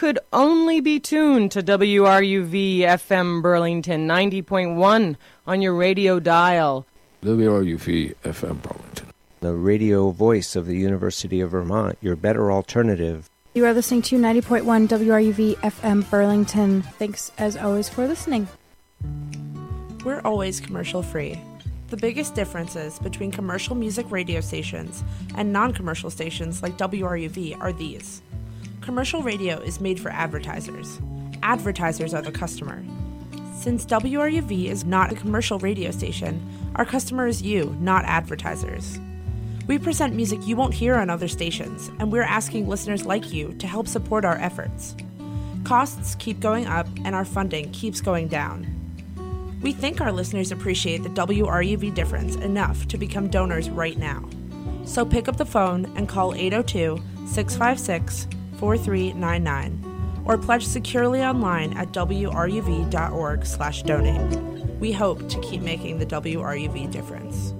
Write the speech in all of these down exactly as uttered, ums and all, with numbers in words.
could only be tuned to W R U V F M Burlington ninety point one on your radio dial. W R U V F M Burlington, the radio voice of the University of Vermont, your better alternative. You are listening to ninety point one W R U V F M Burlington. Thanks, as always, for listening. We're always commercial-free. The biggest differences between commercial music radio stations and non-commercial stations like W R U V are these. Commercial radio is made for advertisers. Advertisers are the customer. Since W R U V is not a commercial radio station, our customer is you, not advertisers. We present music you won't hear on other stations, and we're asking listeners like you to help support our efforts. Costs keep going up, and our funding keeps going down. We think our listeners appreciate the W R U V difference enough to become donors right now. So pick up the phone and call eight oh two, six five six, four three nine nine, or pledge securely online at W R U V dot org slash donate. We hope to keep making the W R U V difference.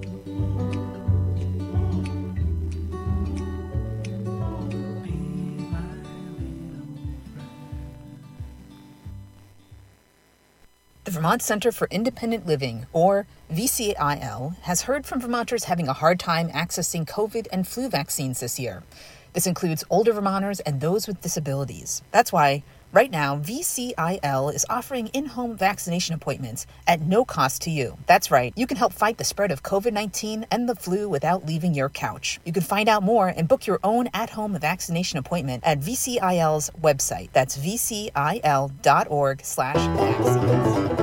The Vermont Center for Independent Living, or V C I L, has heard from Vermonters having a hard time accessing COVID and flu vaccines this year. This includes older Vermonters and those with disabilities. That's why, right now, V C I L is offering in-home vaccination appointments at no cost to you. That's right, you can help fight the spread of COVID nineteen and the flu without leaving your couch. You can find out more and book your own at-home vaccination appointment at V C I L's website. That's V C I L dot org slash vaccines.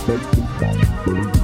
Thank you.